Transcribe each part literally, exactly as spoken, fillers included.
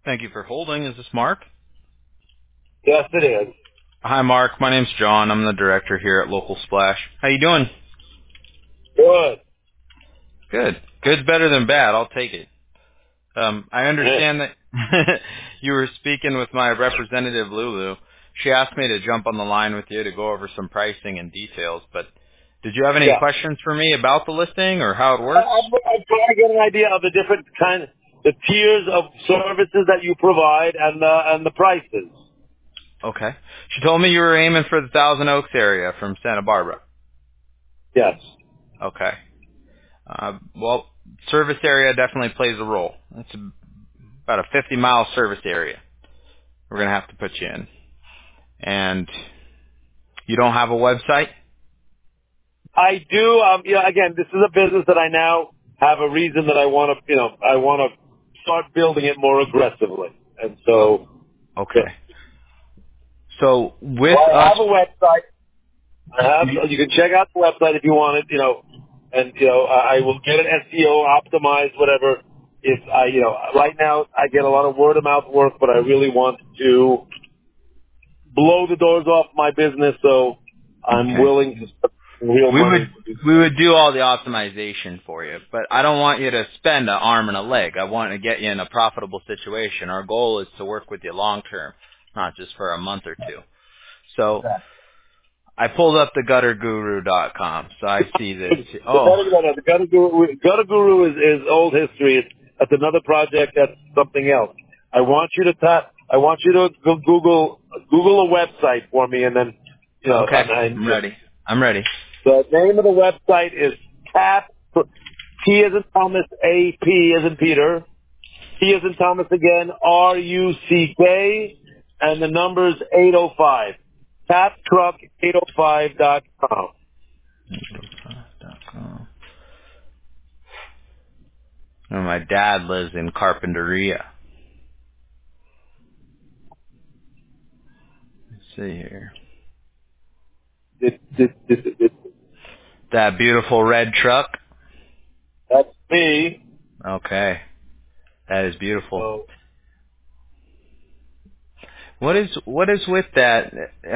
Thank you for holding. Is this Mark? Yes, it is. Hi, Mark. My name's John. I'm the director here at Local Splash. How you doing? Good. Good. Good's better than bad. I'll take it. Um, I understand that you were speaking with my representative, Lulu. She asked me to jump on the line with you to go over some pricing and details, but did you have any Yeah. questions for me about the listing or how it I, works? I'm, I'm trying to get an idea of the different kind, the tiers of services that you provide and the and the prices. Okay. She told me you were aiming for the Thousand Oaks area from Santa Barbara. Yes. Okay. Uh, well, service area definitely plays a role. It's about a fifty mile service area we're going to have to put you in. And you don't have a website? I do. Um. Yeah. Again, this is a business that I now have a reason that I want to. You know, I want to start building it more aggressively, and Oh, so. Yeah. okay. So So with I us, have a website. I have. You can check out the website if you want it. You know, and you know, I I will get it S E O optimized, whatever. If I, you know, right now I get a lot of word of mouth work, but I really want to blow the doors off my business, so I'm okay, willing to spend real we would money to do we so. would do all the optimization for you, but I don't want you to spend an arm and a leg. I want to get you in a profitable situation. Our goal is to work with you long term, not just for a month or two. So I pulled up the gutter guru dot com, so I see this. The Oh, Gutter, no, no, the Gutter Guru, Gutter Guru is, is old history. It's, that's another project. That's something else. I want you to ta- I want you to go Google Google a website for me, and then you know, okay. and, and I'm ready. I'm ready. the name of the website is Tap T as in Thomas, A P as in Peter, T as in Thomas again, R U C K, and the number's eight oh five. tap truck eight oh five dot com. And my dad lives in Carpinteria. Let's see here. It, it, it, it, it, That beautiful red truck. that's me. Okay, that is beautiful. So, What is what is with that?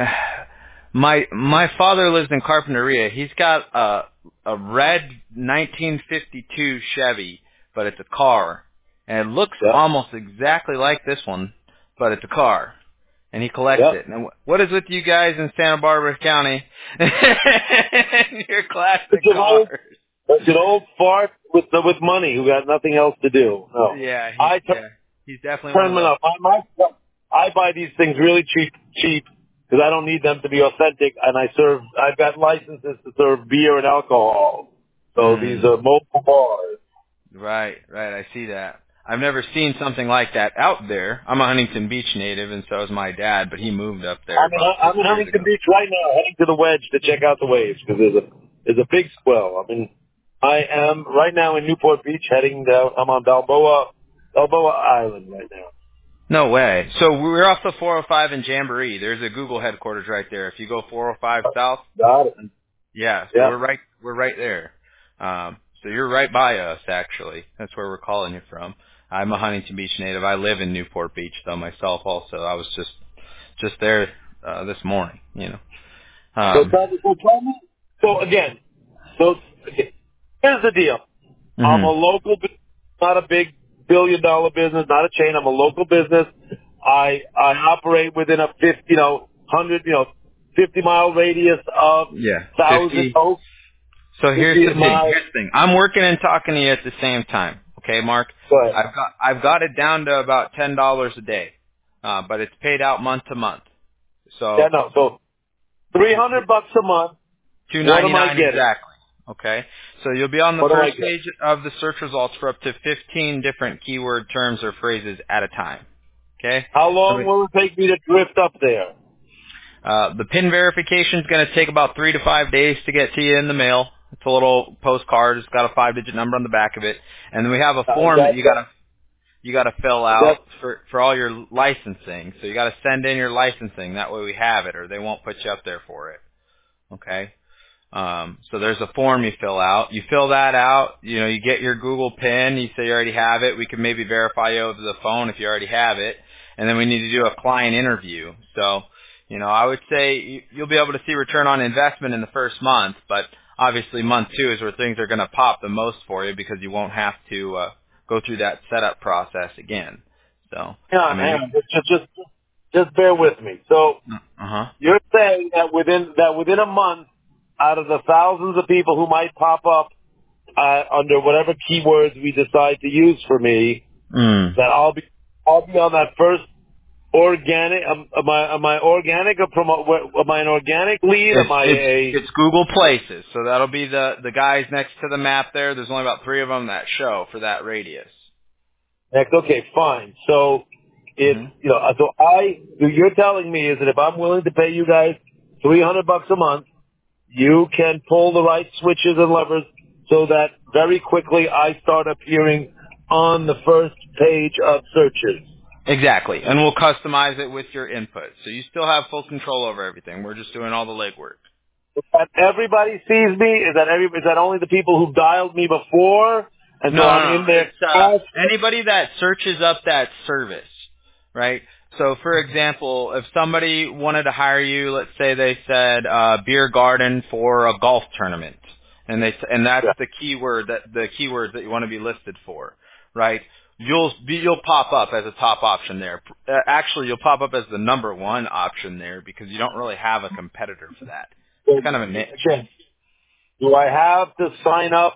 My my father lives in Carpinteria. He's got a a red nineteen fifty-two Chevy, but it's a car, and it looks yeah, almost exactly like this one, but it's a car. And he collects yeah. it. And wh- what is with you guys in Santa Barbara County? Your It's classic an old, cars. it's an old fart with with money who got nothing else to do. No, Yeah, he I t- yeah. He's definitely one turn of them those. up. I, my, I buy these things really cheap, cheap because I don't need them to be authentic, and I serve. I've got licenses to serve beer and alcohol, so these Mm. are mobile bars. Right, right. I see that. I've never seen something like that out there. I'm a Huntington Beach native, and so is my dad, but he moved up there I'm in, about I'm six in years Huntington ago. Beach right now, heading to the Wedge to check out the waves because there's a there's a big swell. I mean, I am right now in Newport Beach, heading down. I'm on Balboa Balboa Island right now. No way. So we're off the four oh five in Jamboree. There's a Google headquarters right there. If you go four oh five south, Got it. yeah. So Yeah. we're right, we're right there. Um, so you're right by us, actually. That's where we're calling you from. I'm a Huntington Beach native. I live in Newport Beach, though myself. Also, I was just just there uh, this morning. You know. So Um, tell me, so tell me. So again, so okay, here's the deal. I'm a mhm. local, bu- not a big billion dollar business, not a chain. I'm a local business. I I operate within a fifty, you know, hundred, you know, fifty mile radius of Yeah, Thousand fifty. Oaks. So here's Fifty the thing. miles. Here's the thing. I'm working and talking to you at the same time. Okay, Mark. But I've got I've got it down to about ten dollars a day, uh, but it's paid out month to month. yeah, So no. So three hundred bucks a month. two What ninety am I nine getting? exactly. Okay. So you'll be on the What am I first getting? page of the search results for up to fifteen different keyword terms or phrases at a time. Okay. How So long it, will it take me to drift up there? uh, the PIN verification is going to take about three to five days to get to you in the mail. It's a little postcard. It's got a five-digit number on the back of it, and then we have a Uh, form that that, you got that, to you got to fill that, out for for all your licensing. So you got to send in your licensing. That way we have it, or they won't put you up there for it. Okay. Um, so there's a form you fill out. You fill that out. You know, you get your Google PIN. You say you already have it. We can maybe verify you over the phone if you already have it. And then we need to do a client interview. So, you know, I would say you'll be able to see return on investment in the first month, but obviously month two is where things are going to pop the most for you because you won't have to uh, go through that setup process again. So, hang I on, mean, hang on. Just, just, just bear with me. So uh-huh. you're saying that within that within a month, out of the thousands of people who might pop up uh, under whatever keywords we decide to use for me, Mm. that I'll be I'll be on that first organic. Um, am I am I organic or promo? Am I an organic lead? It's, Am I a? it's, it's Google Places, so that'll be the, the guys next to the map there. There's only about three of them that show for that radius. Next, okay, fine. So if Mm-hmm. you know, so I, what you're telling me is that if I'm willing to pay you guys three hundred bucks a month, you can pull the right switches and levers so that very quickly I start appearing on the first page of searches. Exactly, and we'll customize it with your input, so you still have full control over everything. We're just doing all the legwork. That everybody sees me? Is that every? Is that only the people who dialed me before? And No, so no, I'm no. in there. It's uh, anybody that searches up that service, right? So, for example, if somebody wanted to hire you, let's say they said uh, beer garden for a golf tournament, and they and that's Yeah. the keyword that the keywords that you want to be listed for, right? You'll be, you'll pop up as a top option there. Uh, actually, you'll pop up as the number one option there because you don't really have a competitor for that. It's kind of a niche. Again, do I have to sign up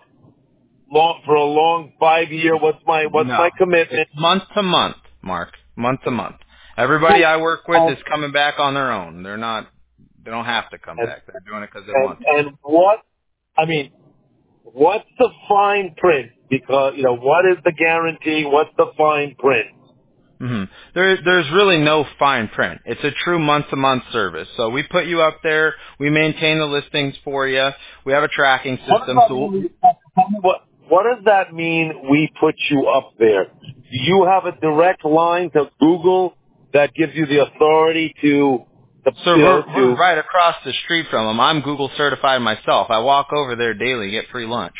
long for a long five year? What's my what's No. my commitment? It's month to month, Mark. Month to month. Everybody I work with is coming back on their own. They're not, they don't have to come And, back. They're doing it because they and want to. and what? I mean, what's the fine print? Because you know, what is the guarantee? What's the fine print? hmm There, there's really no fine print. It's a true month-to-month service. So we put you up there. We maintain the listings for you. We have a tracking What does system. that So mean? Tell me What what does that mean? We put you up there. Do you have a direct line to Google that gives you the authority to, the, So you know, we're, we're to? right across the street from them. I'm Google certified myself. I walk over there daily, get free lunch.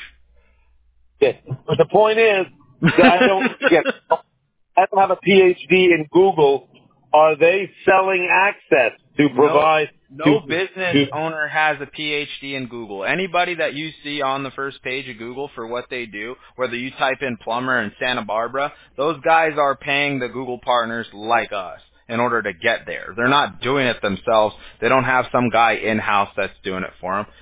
Yeah. But the point is that I don't get. I don't have a P H D in Google. Are they selling access to No, provide no to business to? owner has a P H D in Google. Anybody that you see on the first page of Google for what they do, whether you type in plumber in Santa Barbara, those guys are paying the Google partners like us in order to get there. They're not doing it themselves. They don't have some guy in-house that's doing it for them.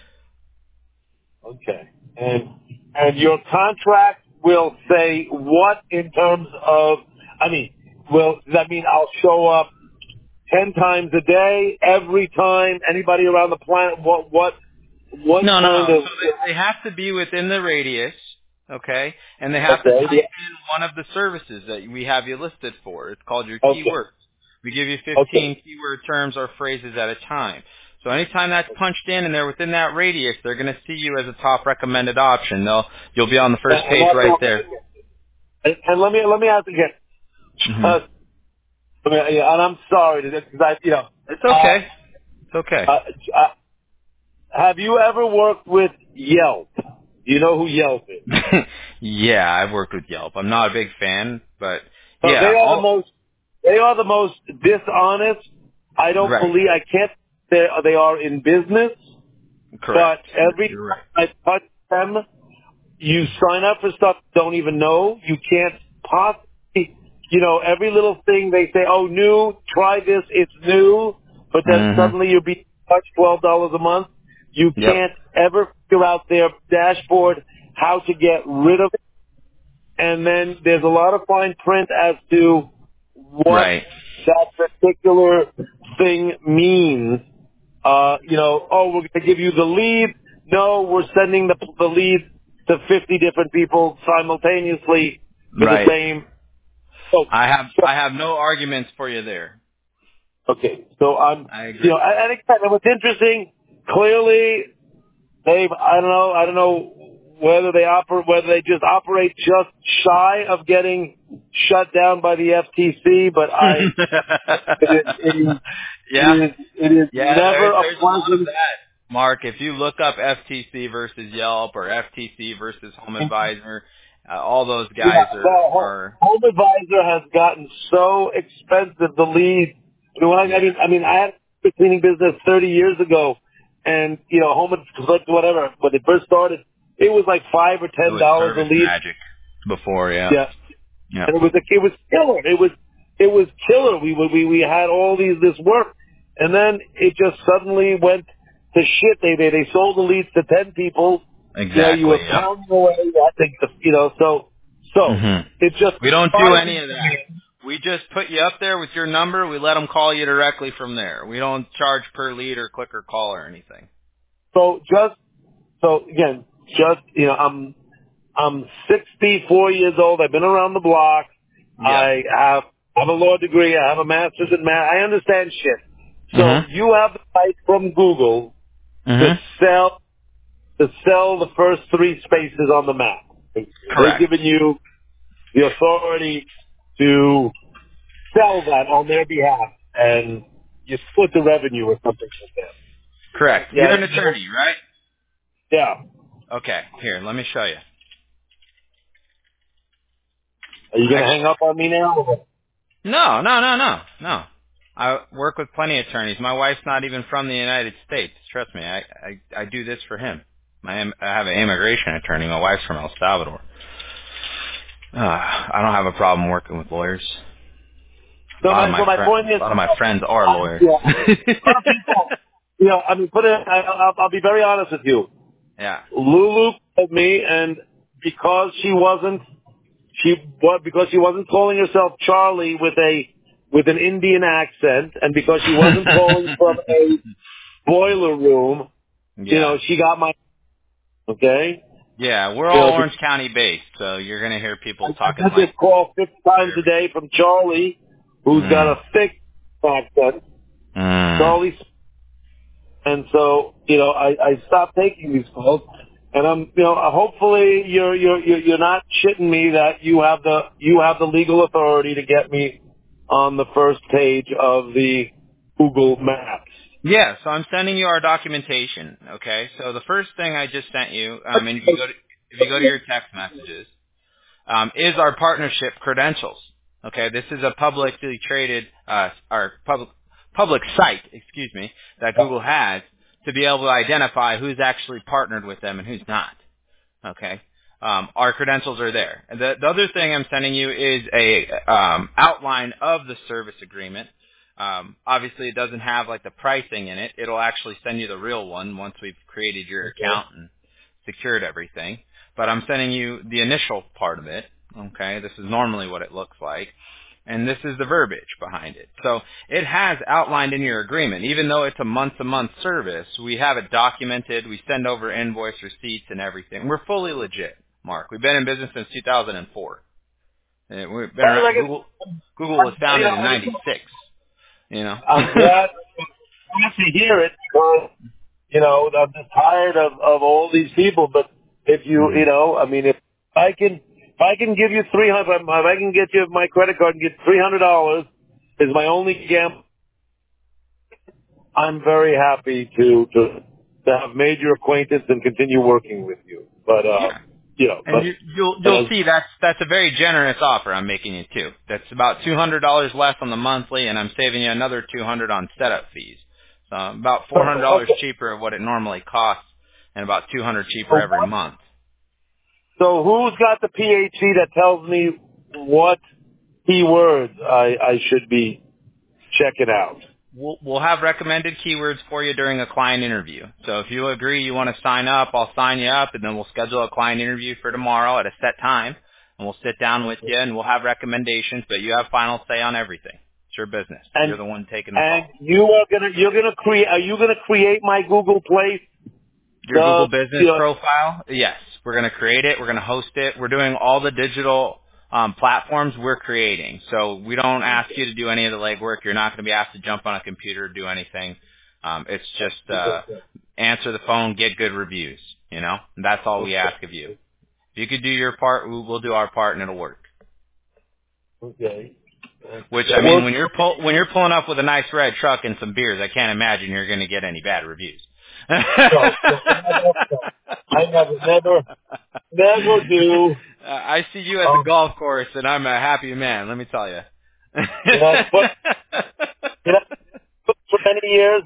Okay. And and your contract will say what in terms of? I mean, will does that mean I'll show up ten times a day, every time, anybody around the planet? What what what No, no, kind no. of? So they, they have to be within the radius, okay? And they have to Okay. type in one of the services that we have you listed for. It's called your Okay. keywords. We give you Okay. fifteen keyword terms or phrases at a time. So anytime that's punched in and they're within that radius, they're going to see you as a top recommended option. They'll, you'll be on the first And, and, page that's right all- there. and and let me let me ask again. hmm Just, I mean, yeah, and I'm sorry to this because I, you know, It's uh, okay. It's okay. uh, uh, have you ever worked with Yelp? Do you know who Yelp is? Yeah, I've worked with Yelp. I'm not a big fan, but So they yeah, are the all most, they are the most dishonest. I don't right. believe, I can't, they, they are in business, but Correct. You're, every you're time right. I touch them, you sign up for stuff you don't even know. You can't possibly, you know, every little thing they say, oh, new, try this, it's new, but then Mhm. suddenly you're being charged twelve dollars a month. You Yep. can't ever figure out their dashboard how to get rid of it. And then there's a lot of fine print as to what Right. that particular thing means. Uh, you know, oh, we're going to give you the lead. No, we're sending the, the lead to fifty different people simultaneously for the Right. same. So, I have so I have no arguments for you there. okay, so I'm, I you know, agree. and, and again, and what's interesting, clearly, Dave, I don't know, I don't know whether they operate, whether they just operate just shy of getting shut down by the F T C, but I, it is, it is, it yeah. is, it is Yeah, never there, a there's a lot of pleasant. that. Mark, if you look up F T C versus Yelp or F T C versus Home Advisor, uh, all those guys Yeah, are, well, are Home Advisor has gotten so expensive to lead. I mean, when I, I mean, I mean, I had a cleaning business thirty years ago, and you know, Home Advisor, whatever, when it first started, it was like five or it ten was dollars a Service lead. Magic before, yeah. Yeah, Yeah. and it was a, it was killer. It was it was killer. We we we had all these this work, and then it just suddenly went to shit. They they they sold the leads to ten people. You know, you were Exactly, yeah. pounding away. I think you know. So so hmm it just We don't do any surprising of to that. me. We just put you up there with your number. We let them call you directly from there. We don't charge per lead or click or call or anything. So just so again, just you know, I'm I'm sixty-four years old. I've been around the block. Yeah. I have I have a law degree. I have a master's in math. I understand shit. So hmm you have the right from Google to hmm sell to sell the first three spaces on the map. They've Correct. given you the authority to sell that on their behalf, and you split the revenue or something like that. Correct. You're Yeah, an attorney, right? yeah. Okay. Here, let me show you. Are you gonna Actually, hang up on me now? no, no, no, no, no. I work with plenty of attorneys. My wife's not even from the United States. Trust me, I I, I do this for him. I am I have an immigration attorney. My wife's from El Salvador. Uh, I don't have a problem working with lawyers. A So lot of my my so my friends, point is, a lot of my friends are uh, lawyers. yeah, a lot of people. You know, I mean, put it. I, I'll, I'll be very honest with you. yeah. Lulu called me, and because she wasn't, she what because she wasn't calling herself Charlie with a with an Indian accent, and because she wasn't calling from a boiler room, you yeah. know, she got my okay. Yeah, we're You all know, Orange County based, so you're gonna hear I, people I talking get like this call fifty times a very. day from Charlie, who's got Mm. a thick accent. Mm. Charlie. And so, you know, I, I stopped taking these calls, and I'm, you know, hopefully you're, you're, you're you're not shitting me that you have the, you have the legal authority to get me on the first page of the Google Maps. Yeah, so I'm sending you our documentation. Okay, so the first thing I just sent you, um, and if you go to if you go to your text messages, um, is our partnership credentials. Okay, this is a publicly traded, uh, our public public site, excuse me, that Google has to be able to identify who's actually partnered with them and who's not. Okay. Um, our credentials are there. And the, the other thing I'm sending you is a um, outline of the service agreement. Um, obviously, it doesn't have like the pricing in it. It'll actually send you the real one once we've created your Okay. account and secured everything. But I'm sending you the initial part of it. Okay, this is normally what it looks like. And this is the verbiage behind it. So it has outlined in your agreement, even though it's a month-to-month service, we have it documented. We send over invoice receipts and everything. We're fully legit, Mark. We've been in business since two thousand four. And we've been Well, like around, I Google, Google was you founded know, in I mean, ninety-six, you know. I'm glad, I'm glad to hear it because, you know, I'm just tired of, of all these people, but if you, hmm you know, I mean, if I can, if I can give you three hundred, if I can get you my credit card and get three hundred dollars is my only gamble. I'm very happy to, to, to have made your acquaintance and continue working with you. But, uh, Yeah. you know, And but, you, you'll but you'll as, see that's that's a very generous offer I'm making you too. That's about two hundred dollars less on the monthly, and I'm saving you another two hundred on setup fees. So about four hundred dollars okay. cheaper of what it normally costs, and about two hundred cheaper So every what, month. so who's got the PhD that tells me what keywords I, I should be checking out? We'll, we'll have recommended keywords for you during a client interview. So if you agree you want to sign up, I'll sign you up, and then we'll schedule a client interview for tomorrow at a set time, and we'll sit down with you, and we'll have recommendations, but you have final say on everything. It's your business. You're And, the one taking the and call. you are gonna, you're gonna create, are you gonna create my Google place? Your The, Google business you know, profile? Yes. We're going to create it. We're going to host it. We're doing all the digital um, platforms we're creating. So we don't ask you to do any of the legwork. You're not going to be asked to jump on a computer or do anything. Um, it's just uh, answer the phone, get good reviews. You know, and that's all we ask of you. If you could do your part, we- we'll do our part, and it'll work. okay. Which I That mean, works. when you're pull, when you're pulling up with a nice red truck and some beers, I can't imagine you're going to get any bad reviews. No, no, no, no. I never, never, never do. Uh, I see you at the Um, golf course, and I'm a happy man. Let me tell you. you know, but you know, for many years,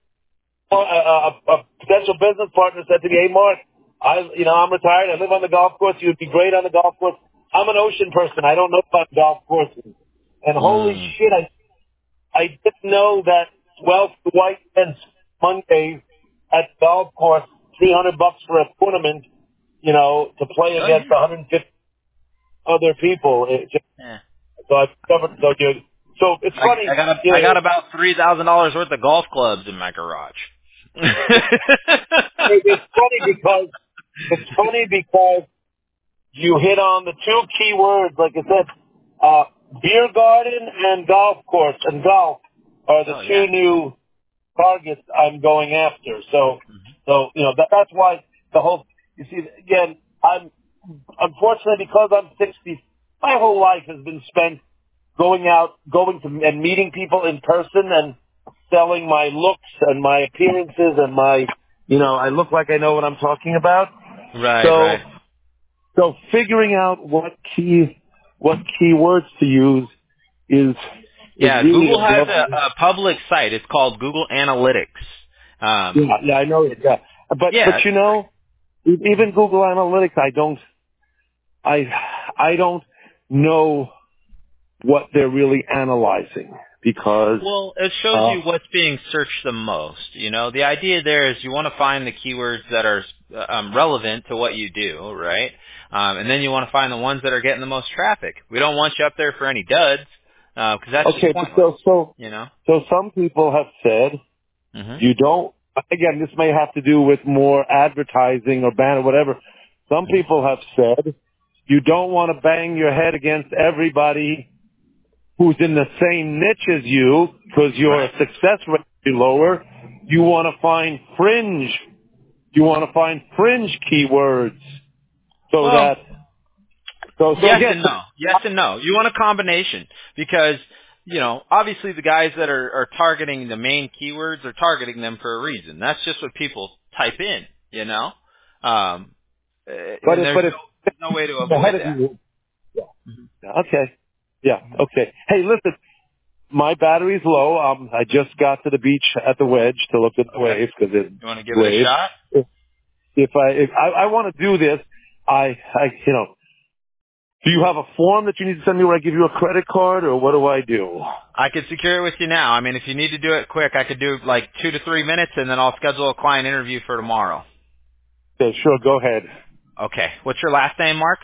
a, a, a potential business partner said to me, "Hey, Mark, I, you know, I'm retired. I live on the golf course. You'd be great on the golf course. I'm an ocean person. I don't know about golf courses." And holy mm. shit, I I didn't know that twelve white men Mondays at the golf course, three hundred bucks for a tournament, you know, to play Oh against yeah. one hundred fifty other people. It just, Yeah. so I discovered so good. So it's I, I funny, got a, you I know, got about three thousand dollars worth of golf clubs in my garage. it, it, it's funny because it's funny because you hit on the two key words, like I said, uh, beer garden and golf course, and golf are the Oh yeah. two new targets I'm going after. So, so you know that, that's why the whole. You see, again, I'm unfortunately because I'm sixty. My whole life has been spent going out, going to and meeting people in person and selling my looks and my appearances and my, you know, I look like I know what I'm talking about. Right, So, right. so figuring out what key, what keywords to use is is Yeah, really Google the has rub. a, a public site. It's called Google Analytics. Um, Yeah, yeah, I know it. Yeah, but but yeah, you it's know, e- even Google Analytics, I don't, I I don't know what they're really analyzing because Well, it shows uh, you what's being searched the most. You know, the idea there is you want to find the keywords that are um, relevant to what you do, right? Um, and then you want to find the ones that are getting the most traffic. We don't want you up there for any duds because that's just okay, but pointless. so so You know. so some people have said hmm you don't. Again, this may have to do with more advertising or banner, whatever. Some hmm people have said you don't want to bang your head against everybody who's in the same niche as you because your Right. success rate will be lower. You want to find fringe. You want to find fringe keywords so Well, that so so yes again. and no. Yes and no. You want a combination because, you know, obviously the guys that are, are targeting the main keywords are targeting them for a reason. That's just what people type in, you know? Um, uh, But and if there's but if no, there's no way to ahead avoid of that. you, hmm yeah, okay, yeah, okay. Hey, listen, my battery's low. Um, I just got to the beach at the Wedge to look at the Okay. waves because it's You want to give it a waves. shot? If, if I if I, I want to do this, I I you know. Do you have a form that you need to send me where I give you a credit card, or what do I do? I could secure it with you now. I mean, if you need to do it quick, I could do like two to three minutes, and then I'll schedule a client interview for tomorrow. Okay, sure, go ahead. Okay. What's your last name, Mark?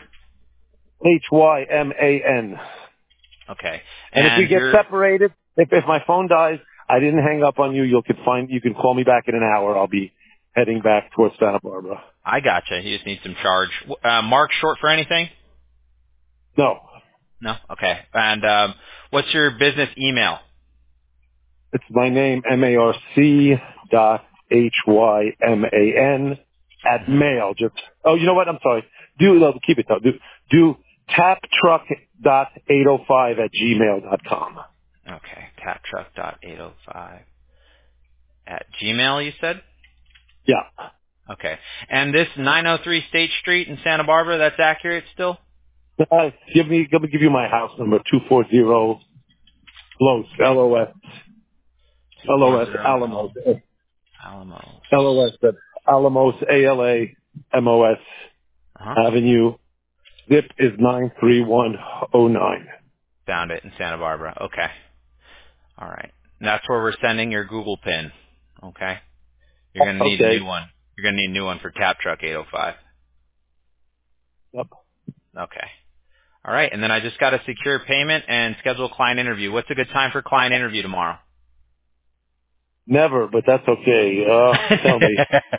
H Y M A N. Okay. And if we And get your separated, if if my phone dies, I didn't hang up on you. You can find you can call me back in an hour. I'll be heading back towards Santa Barbara. I gotcha. You just need some charge. Uh, Mark short for anything? No, No? Okay. And um, what's your business email? it's my name M A R C dot H Y M A N at hmm mail. Just oh, you know what? I'm sorry. Do no, keep it though. Do do taptruck dot eight oh five at gmail dot com. Okay. taptruck dot eight oh five at Gmail, you said? Yeah. Okay. And this nine oh three State Street in Santa Barbara, that's accurate still? Uh, give me, let me give you my house number, two forty Los, L O S, L O S, two forty Alamos, Alamos. L O S, but Alamos, A L A M O S Uh-huh. Avenue. Zip is nine three one oh nine. Found it in Santa Barbara. Okay. All right. And that's where we're sending your Google pin. Okay. You're going to need a new Okay. one. You're going to need a new one for TapTruck eight oh five. Yep. Okay. All right. And then I just got a secure payment and schedule a client interview. What's a good time for client interview tomorrow? Never, but that's okay. Uh, tell me.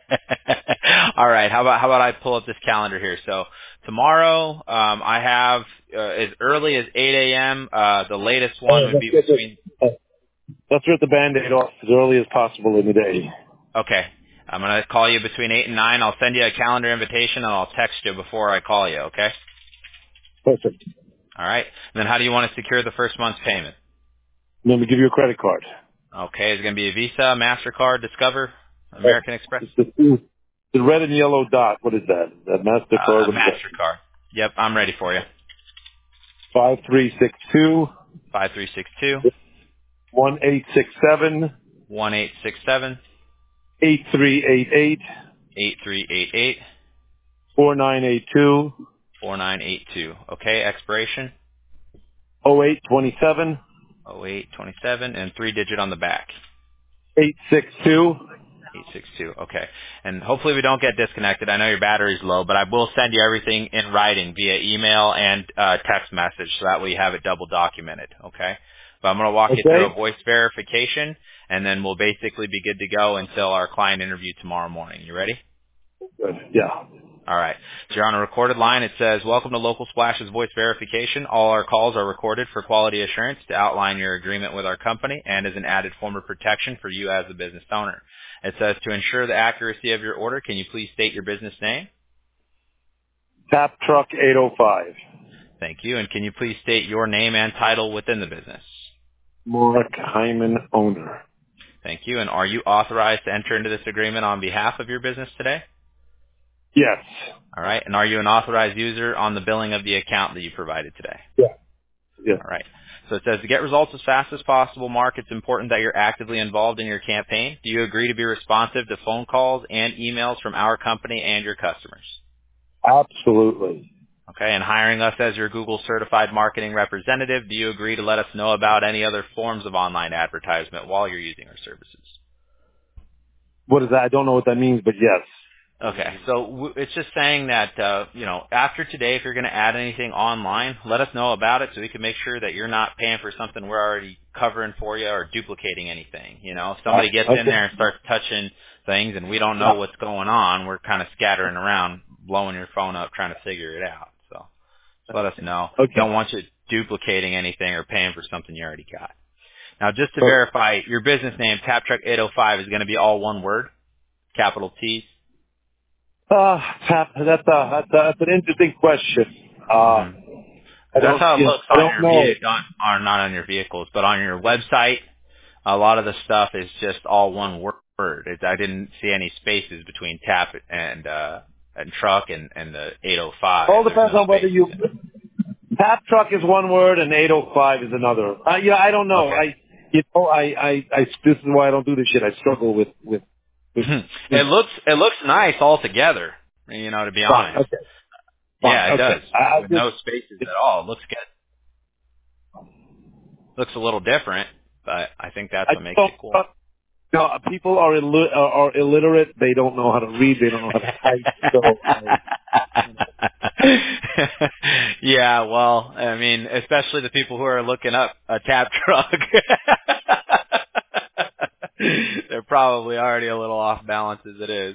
All right. How about how about I pull up this calendar here? So tomorrow, um, I have uh, as early as eight a.m. Uh, the latest one Oh, would let's be get this. between. Uh, let's rip the Band-Aid off as early as possible in the day. Okay. I'm gonna call you between eight and nine. I'll send you a calendar invitation and I'll text you before I call you. Okay. Perfect. All right. And then how do you want to secure the first month's payment? Let me give you a credit card. Okay. Is it gonna be a Visa, Mastercard, Discover? American Express? It's the, the red and yellow dot. What is that? Is that MasterCard? Uh, What is that? MasterCard. Yep, I'm ready for you. Five three six two Five three six two one eight six seven one eight six seven eight three eight eight eight three eight eight four nine eight two four nine eight two. Okay, expiration oh eight twenty seven oh eight twenty-seven and three digit on the back. eight six two. eight six two. Okay. And hopefully we don't get disconnected. I know your battery's low, but I will send you everything in writing via email and uh, text message so that way you have it double documented. Okay. But I'm going to walk Okay. you through a voice verification, and then we'll basically be good to go until our client interview tomorrow morning. You ready? Good. Yeah. All right. So you're on a recorded line. It says, welcome to Local Splash's voice verification. All our calls are recorded for quality assurance to outline your agreement with our company and as an added form of protection for you as a business owner. It says, to ensure the accuracy of your order, can you please state your business name? Tap Truck eight oh five. Thank you. And can you please state your name and title within the business? Mark Hyman, owner. Thank you. And are you authorized to enter into this agreement on behalf of your business today? Yes. All right. And are you an authorized user on the billing of the account that you provided today? Yeah. Yeah. All right. So it says, to get results as fast as possible, Mark, it's important that you're actively involved in your campaign. Do you agree to be responsive to phone calls and emails from our company and your customers? Absolutely. Okay. And hiring us as your Google certified marketing representative, do you agree to let us know about any other forms of online advertisement while you're using our services? What is that? I don't know what that means, but yes. Okay, so w- it's just saying that, uh, you know, after today, if you're going to add anything online, let us know about it so we can make sure that you're not paying for something we're already covering for you or duplicating anything. You know, if somebody gets Okay. in there and starts touching things and we don't know what's going on, we're kind of scattering around, blowing your phone up, trying to figure it out. So just let us know. Okay. Don't want you duplicating anything or paying for something you already got. Now, just to verify, your business name, Tap Truck eight oh five, is going to be all one word, capital T's? Uh, tap, that's, a, that's, a, that's an interesting question. Uh, Mm-hmm. I That's don't, how it you know, looks I on don't your know. ve- on, on not on your vehicles, but on your website. A lot of the stuff is just all one word. It's, I didn't see any spaces between tap and uh, and truck and, and the eight oh five. All There's depends no on whether spaces you, in it. tap truck is one word and eight oh five is another. Uh, yeah, I don't know. Okay. I, you know, I, I, I, this is why I don't do this shit. I struggle with, with, with, with It looks it looks nice altogether. You know, to be fine. honest. Okay. Yeah, Fine. it does. Okay. I, I With just, no spaces at all. It looks good. Looks a little different, but I think that's I what makes don't, it cool. uh, no, people are, illi- are, are illiterate. They don't know how to read. They don't know how to type. So, I, Yeah, well, I mean, especially the people who are looking up a tap truck. They're probably already a little off balance as it is.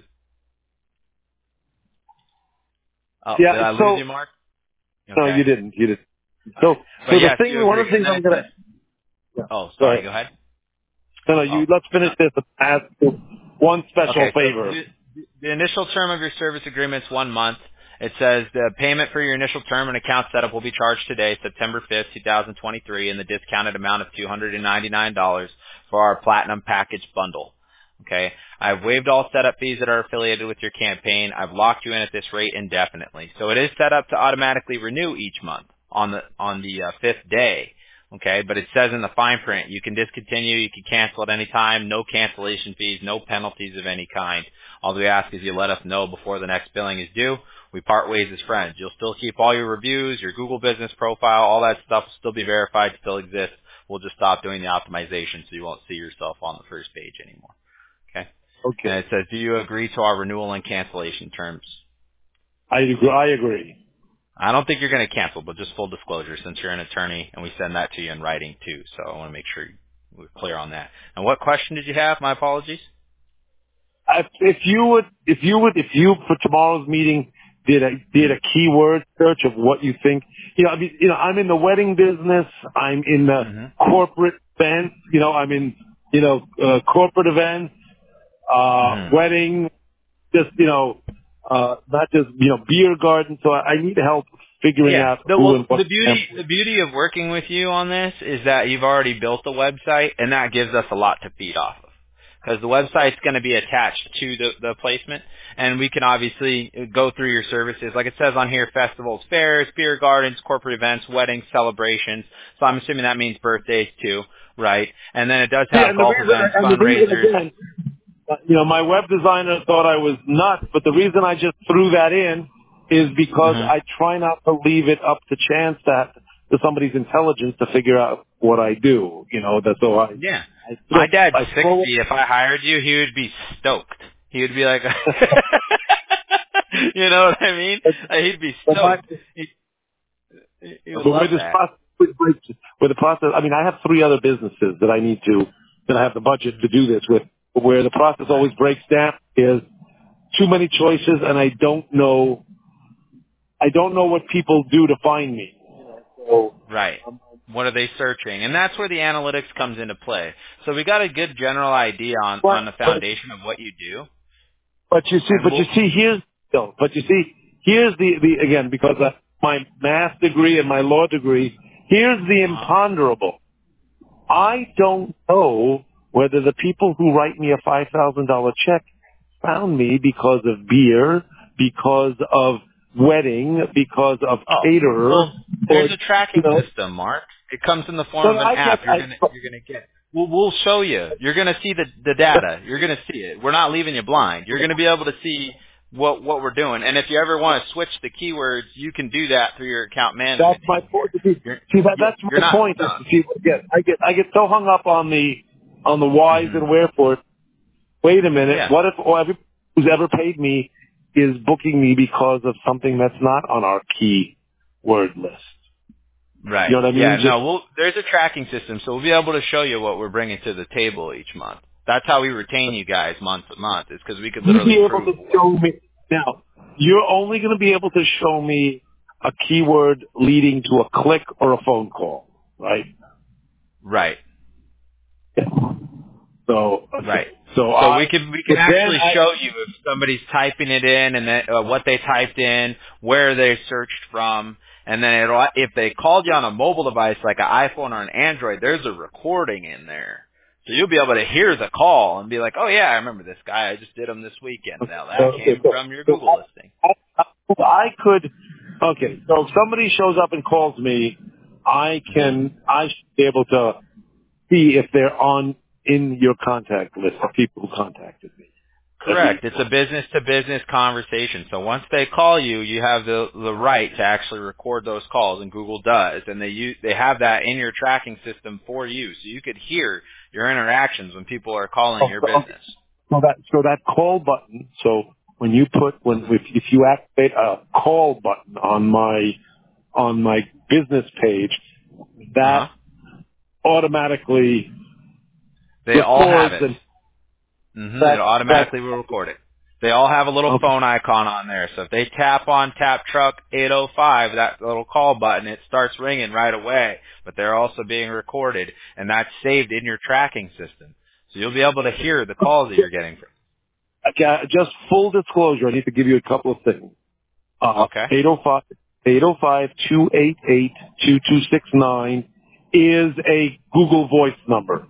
Oh, did I yeah. lose So, you, Mark? no, Okay. you didn't. You didn't. All So, right. so But the yes, thing, you one of agree. the And things then I'm it gonna, says, yeah. oh, Go sorry, ahead. go ahead. No, no, Oh. you, let's finish this. Ask one special Okay, so favor. the, the initial term of your service agreement is one month. It says the payment for your initial term and account setup will be charged today, September fifth, twenty twenty-three, in the discounted amount of two hundred ninety-nine dollars for our Platinum Package Bundle. Okay, I've waived all setup fees that are affiliated with your campaign. I've locked you in at this rate indefinitely. So it is set up to automatically renew each month on the on the uh, fifth day. Okay, but it says in the fine print, you can discontinue, you can cancel at any time, no cancellation fees, no penalties of any kind. All we ask is you let us know before the next billing is due. We part ways as friends. You'll still keep all your reviews, your Google business profile, all that stuff will still be verified, still exist. We'll just stop doing the optimization so you won't see yourself on the first page anymore. Okay? And Okay. it says, do you agree to our renewal and cancellation terms? I agree. I agree. I don't think you're going to cancel, but just full disclosure, since you're an attorney, and we send that to you in writing too. So I want to make sure we're clear on that. And what question did you have? My apologies. If, if you would, if you would, if you for tomorrow's meeting did a did a keyword search of what you think, you know, I mean, you know, I'm in the wedding business. I'm in the Mm-hmm. corporate events. You know, I'm in, you know, uh, corporate events, uh, Mm-hmm. wedding, just you know, uh, not just you know, beer garden. So I, I need help figuring Yeah. out The, who well, and what. the beauty the beauty of working with you on this is that you've already built the website, and that gives us a lot to feed off of. because the website's going to be attached to the, the placement, and we can obviously go through your services. Like it says on here, festivals, fairs, beer gardens, corporate events, weddings, celebrations. So I'm assuming that means birthdays too, right? And then it does have Yeah, and the golf reason, events, and the reason fundraisers. again, uh, you know, my web designer thought I was nuts, but the reason I just threw that in is because Mm-hmm. I try not to leave it up to chance that to somebody's intelligence to figure out what I do. You know, that's so I, Yeah. I My throw, dad's I throw sixty. If I hired you, he would be stoked. He would be like, you know what I mean? it. Uh, He'd be But my, stoked. He, he he would but with love this that. process, with with the process, I mean, I have three other businesses that I need to, that I have the budget to do this with, where the process always breaks down is too many choices, and I don't know, I don't know what people do to find me. So, Right. What are they searching? And that's where the analytics comes into play. So we got a good general idea on, on but, the but, foundation of what you do. but you see, And but you we'll, see, here's, no, but you see, here's the, the, again, because of my math degree and my law degree, here's the uh, imponderable. I don't know whether the people who write me a five thousand dollars check found me because of beer, because of wedding, because of oh, caterer, well, or, there's a you tracking know, system, Mark. It comes in the so form of an I app. get, You're gonna, you're gonna get. We'll, we'll show you. You're gonna see the, the I, data. You're gonna see it. We're not leaving you blind. You're gonna be able to see what, what we're doing. And if you ever want to switch the keywords, you can do that through your account that's management my team point. here. See, You're, see, that, you're, that's you're my not point. Is stuck. to see, again, I get, I get so hung up on the, on the whys hmm and wherefores. Wait a minute. Yeah. What if oh, every who's ever paid me is booking me because of something that's not on our key word list? You Right. know what I Yeah. mean? Just No. We'll, there's a tracking system, so we'll be able to show you what we're bringing to the table each month. That's how we retain you guys month to month. Is because we could you literally be able prove to what. show me now. You're only going to be able to show me a keyword leading to a click or a phone call, right? Right. Yeah. So Right. okay. So So we I, can we can but then actually I, show you if somebody's typing it in and then, uh, what they typed in, where they searched from, and then it'll, if they called you on a mobile device like an iPhone or an Android, there's a recording in there. So you'll be able to hear the call and be like, oh yeah, I remember this guy. I just did him this weekend. Now that okay, came so, from your so Google listing. I, I, I could, okay, so if somebody shows up and calls me, I hmm can, I should be able to see if they're on, in your contact list of people who contacted me. At least. Correct. It's a business to business conversation. So once they call you, you have the the right to actually record those calls, and Google does, and they use they have that in your tracking system for you, so you could hear your interactions when people are calling Oh, your so, okay. business. So that, so that call button, so when you put, when, if, if you activate a call button on my, on my business page, Uh huh. that automatically They all have records it. and hmm It that, that, automatically will record it. They all have a little okay. phone icon on there. So if they tap on Tap Truck eight oh five, that little call button, it starts ringing right away. But they're also being recorded, and that's saved in your tracking system. So you'll be able to hear the calls that you're getting from. Okay, just full disclosure, I need to give you a couple of things. Uh, Okay. eight oh five, eight oh five, two eight eight, two two six nine is a Google Voice number.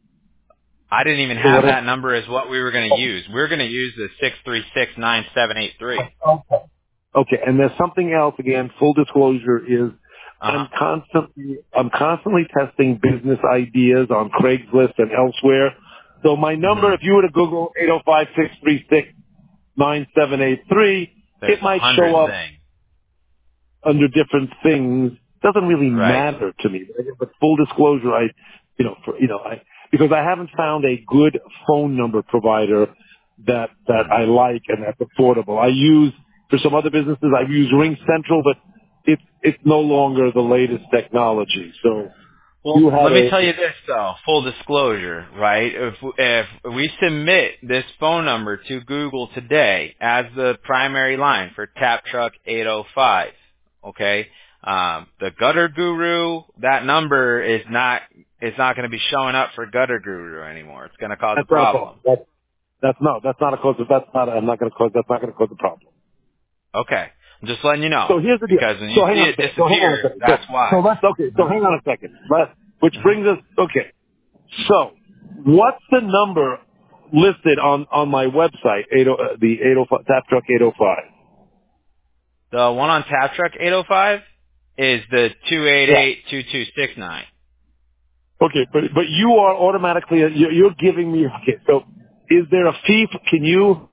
I didn't even So have what I, that number as what we were going to use. We are going to use the six three six nine seven eight three. okay. Okay, and there's something else again, full disclosure is Uh-huh. I'm constantly, I'm constantly testing business ideas on Craigslist and elsewhere. So my hmm number, if you were to Google eight oh five, six three six, nine seven eight three, There's it a might hundred show up things. under different things. Doesn't really Right. matter to me. But full disclosure, I, you know, for, you know, I, because I haven't found a good phone number provider that, that Mhm. I like and that's affordable. I use, for some other businesses, I use Ring Central, but it's, it's no longer the latest technology. So Well, you have let me a, tell you this though, full disclosure, right? If if we submit this phone number to Google today as the primary line for Tap Truck eight oh five, okay? Um, the Gutter Guru, that number is not is not going to be showing up for Gutter Guru anymore. It's going to cause a that's not a problem. problem. That's, that's no, that's not a cause, that's not, a, I'm not going to cause, that's not going to cause a problem. Okay, I'm just letting you know So here's the deal. because when you So hang see on a it second. So hang on a disappear, second. So, that's so why. let's, okay, so Uh-huh. hang on a second. Let, which Uh-huh. brings us, okay. So, what's the number? listed on, on my website, eight oh, uh, the eight oh five, Tap Truck eight oh five. The one on Tap Truck eight oh five is the two eight eight, two two six nine. Okay, but but you are automatically you're, you're giving me. Okay, so is there a fee? For, can you?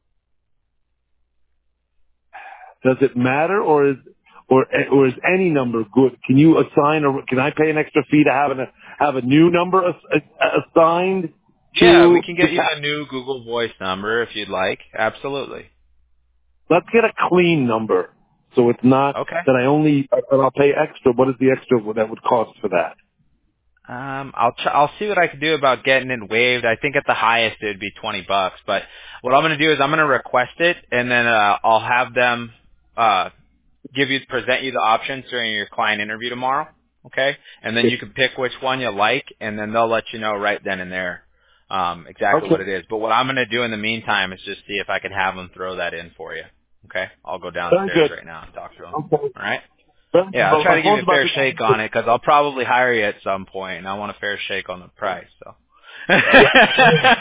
Does it matter, or is or or is any number good? Can you assign, or can I pay an extra fee to have an have a new number as, assigned Yeah, we to? can to get you a new Google Voice number if you'd like. Absolutely. Let's get a clean number, so it's not Okay. that I only and I'll pay extra. What is the extra that would cost for that? Um, I'll ch- I'll see what I can do about getting it waived. I think at the highest it would be twenty bucks. But what I'm going to do is I'm going to request it, and then uh, I'll have them uh, give you present you the options during your client interview tomorrow. Okay, and then you can pick which one you like, and then they'll let you know right then and there um, exactly Okay, what it is. But what I'm going to do in the meantime is just see if I can have them throw that in for you. Okay, I'll go very downstairs good. right now and talk to them. Okay, All right. very good. Yeah, I'll Well, try my to give you phone's a about fair to shake die. on it because I'll probably hire you at some point, and I want a fair shake on the price. So, Yeah.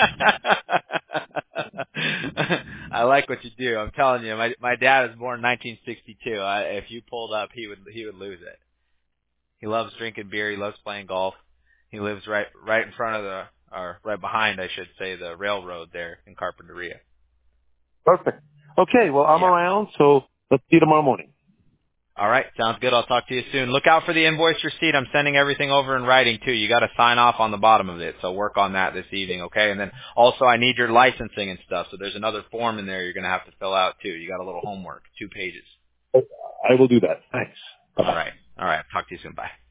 I like what you do. I'm telling you, my my dad was born in nineteen sixty-two. I, if you pulled up, he would he would lose it. He loves drinking beer. He loves playing golf. He lives right right in front of the or right behind, I should say, the railroad there in Carpinteria. Perfect. Okay, well, I'm Yeah. around, so let's see you tomorrow morning. All right, sounds good. I'll talk to you soon. Look out for the invoice receipt. I'm sending everything over in writing too. You got to sign off on the bottom of it, so work on that this evening, okay? And then also I need your licensing and stuff. So there's another form in there you're going to have to fill out too. You got a little homework, two pages. I will do that. Thanks. All Bye-bye. right. All right. Talk to you soon. Bye.